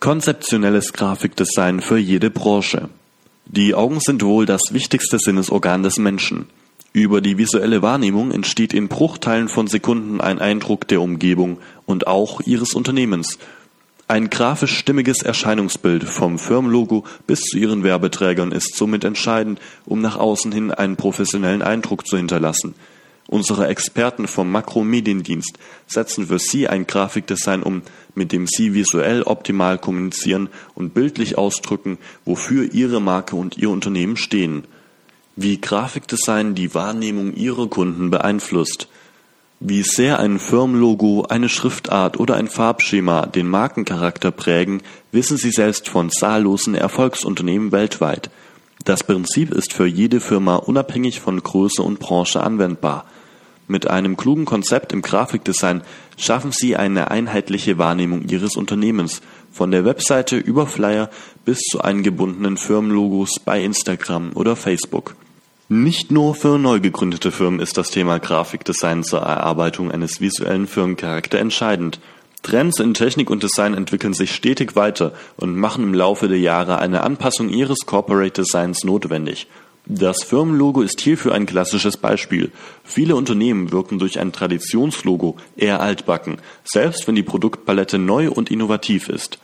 Konzeptionelles Grafikdesign für jede Branche. Die Augen sind wohl das wichtigste Sinnesorgan des Menschen. Über die visuelle Wahrnehmung entsteht in Bruchteilen von Sekunden ein Eindruck der Umgebung und auch Ihres Unternehmens. Ein grafisch stimmiges Erscheinungsbild vom Firmenlogo bis zu Ihren Werbeträgern ist somit entscheidend, um nach außen hin einen professionellen Eindruck zu hinterlassen. Unsere Experten vom Makromediendienst setzen für Sie ein Grafikdesign um, mit dem Sie visuell optimal kommunizieren und bildlich ausdrücken, wofür Ihre Marke und Ihr Unternehmen stehen. Wie Grafikdesign die Wahrnehmung Ihrer Kunden beeinflusst. Wie sehr ein Firmenlogo, eine Schriftart oder ein Farbschema den Markencharakter prägen, wissen Sie selbst von zahllosen Erfolgsunternehmen weltweit. Das Prinzip ist für jede Firma unabhängig von Größe und Branche anwendbar. Mit einem klugen Konzept im Grafikdesign schaffen Sie eine einheitliche Wahrnehmung Ihres Unternehmens, von der Webseite über Flyer bis zu eingebundenen Firmenlogos bei Instagram oder Facebook. Nicht nur für neu gegründete Firmen ist das Thema Grafikdesign zur Erarbeitung eines visuellen Firmencharakters entscheidend. Trends in Technik und Design entwickeln sich stetig weiter und machen im Laufe der Jahre eine Anpassung ihres Corporate Designs notwendig. Das Firmenlogo ist hierfür ein klassisches Beispiel. Viele Unternehmen wirken durch ein Traditionslogo eher altbacken, selbst wenn die Produktpalette neu und innovativ ist.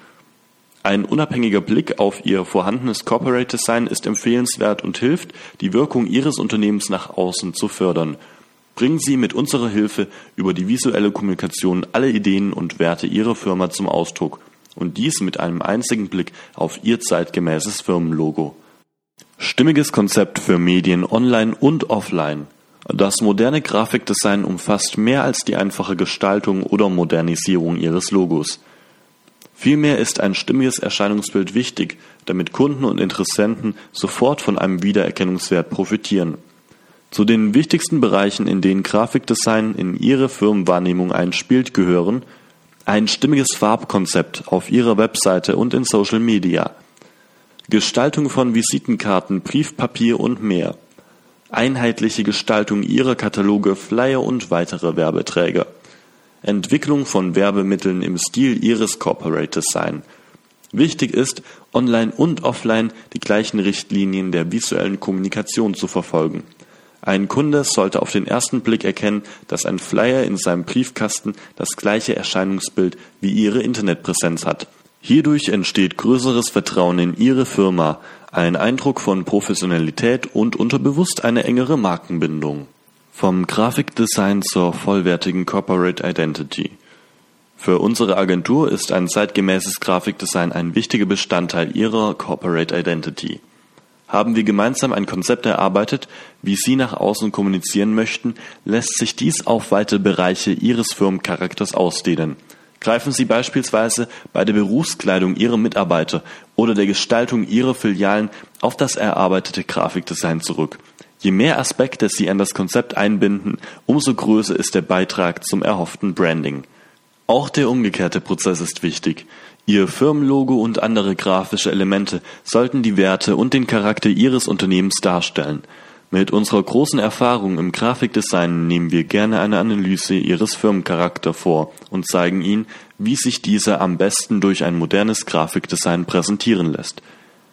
Ein unabhängiger Blick auf Ihr vorhandenes Corporate Design ist empfehlenswert und hilft, die Wirkung Ihres Unternehmens nach außen zu fördern. Bringen Sie mit unserer Hilfe über die visuelle Kommunikation alle Ideen und Werte Ihrer Firma zum Ausdruck und dies mit einem einzigen Blick auf Ihr zeitgemäßes Firmenlogo. Stimmiges Konzept für Medien online und offline. Das moderne Grafikdesign umfasst mehr als die einfache Gestaltung oder Modernisierung Ihres Logos. Vielmehr ist ein stimmiges Erscheinungsbild wichtig, damit Kunden und Interessenten sofort von einem Wiedererkennungswert profitieren. Zu den wichtigsten Bereichen, in denen Grafikdesign in Ihre Firmenwahrnehmung einspielt, gehören ein stimmiges Farbkonzept auf Ihrer Webseite und in Social Media, Gestaltung von Visitenkarten, Briefpapier und mehr, einheitliche Gestaltung Ihrer Kataloge, Flyer und weitere Werbeträger, Entwicklung von Werbemitteln im Stil Ihres Corporate Design. Wichtig ist, online und offline die gleichen Richtlinien der visuellen Kommunikation zu verfolgen. Ein Kunde sollte auf den ersten Blick erkennen, dass ein Flyer in seinem Briefkasten das gleiche Erscheinungsbild wie Ihre Internetpräsenz hat. Hierdurch entsteht größeres Vertrauen in Ihre Firma, ein Eindruck von Professionalität und unterbewusst eine engere Markenbindung. Vom Grafikdesign zur vollwertigen Corporate Identity. Für unsere Agentur ist ein zeitgemäßes Grafikdesign ein wichtiger Bestandteil Ihrer Corporate Identity. Haben wir gemeinsam ein Konzept erarbeitet, wie Sie nach außen kommunizieren möchten, lässt sich dies auf weitere Bereiche Ihres Firmencharakters ausdehnen. Greifen Sie beispielsweise bei der Berufskleidung Ihrer Mitarbeiter oder der Gestaltung Ihrer Filialen auf das erarbeitete Grafikdesign zurück. Je mehr Aspekte Sie an das Konzept einbinden, umso größer ist der Beitrag zum erhofften Branding. Auch der umgekehrte Prozess ist wichtig. Ihr Firmenlogo und andere grafische Elemente sollten die Werte und den Charakter Ihres Unternehmens darstellen. Mit unserer großen Erfahrung im Grafikdesign nehmen wir gerne eine Analyse Ihres Firmencharakters vor und zeigen Ihnen, wie sich dieser am besten durch ein modernes Grafikdesign präsentieren lässt.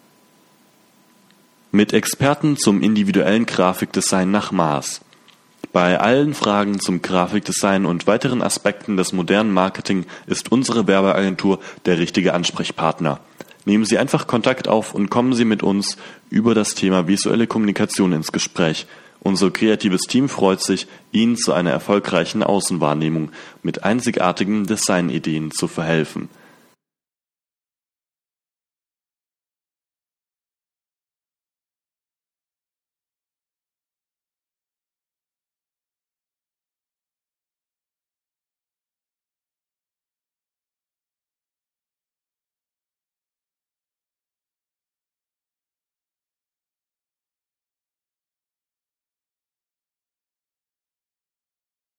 Mit Experten zum individuellen Grafikdesign nach Maß. Bei allen Fragen zum Grafikdesign und weiteren Aspekten des modernen Marketing ist unsere Werbeagentur der richtige Ansprechpartner. Nehmen Sie einfach Kontakt auf und kommen Sie mit uns über das Thema visuelle Kommunikation ins Gespräch. Unser kreatives Team freut sich, Ihnen zu einer erfolgreichen Außenwahrnehmung mit einzigartigen Designideen zu verhelfen.